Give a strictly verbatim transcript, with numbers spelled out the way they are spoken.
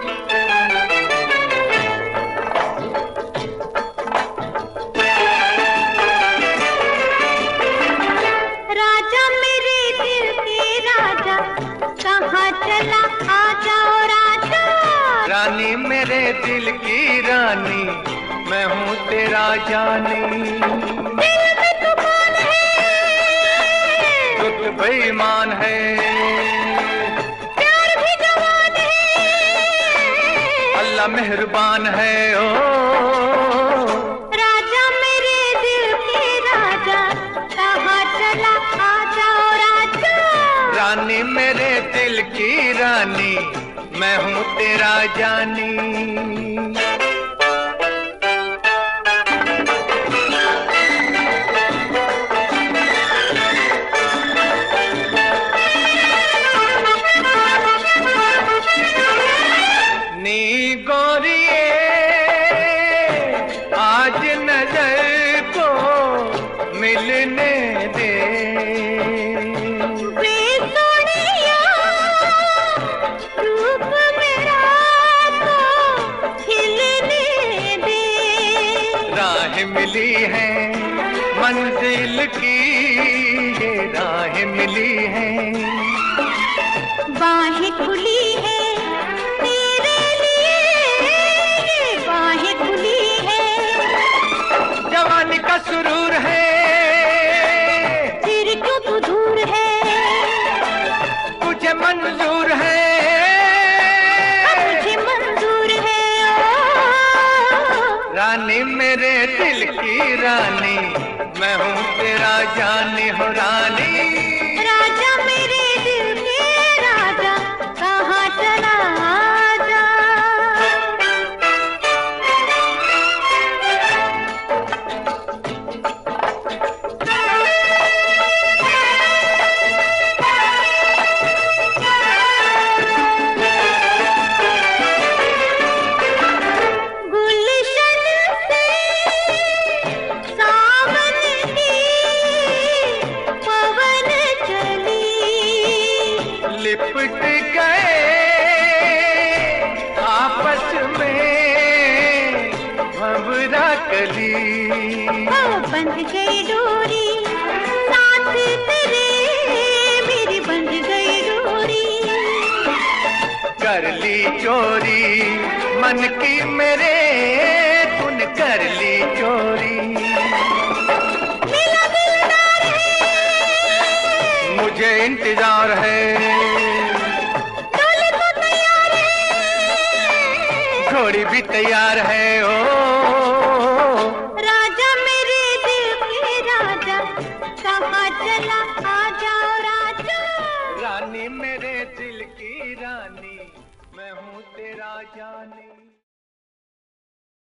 राजा मेरे दिल के राजा, कहाँ चला आ जाओ राजा। रानी मेरे दिल की रानी, मैं हूँ तेरा जानी। दिल में तूफान है, दुख बेईमान है, प्यार भी जवान है, अल्लाह मेहरबान है। ओ राजा मेरे दिल के राजा, कहाँ चला आ जाओ राजा। रानी मेरे दिल की रानी, मैं हूँ तेरा जानी। नी गोरिए आज नजर को मिलने दे, वे सोनिया रूप मेरा तो खिलने दे। राह मिली है मंजिल की, ये राह मिली है। बाहें खुली है तेरे लिए, बाहें खुली है। जवानी का सुरूर है, फिर क्यों तू दूर है, तुझे मंजूर है, मुझे मंजूर है। ओ रानी मेरे दिल की रानी, मैं हूँ तेरा जानी हो रानी। राजा मेरे दिल के राजा, कहाँ चला आजा। गुलशन से सावन की पवन चली, लिपट गए आपस में भंवरा कली। ओ बंध गई डोरी साथ तेरे, मेरी बंध गई डोरी। कर ली चोरी मन की मेरे, तूने कर ली चोरी। मिला दिलदार है, मुझे इंतजार है, डोली तो तैयार है। घोड़ी भी तैयार है। ओ राजा मेरे दिल के राजा, कहाँ चला आ जाओ राजा। रानी मेरे दिल की रानी, मैं हूँ तेरा जानी।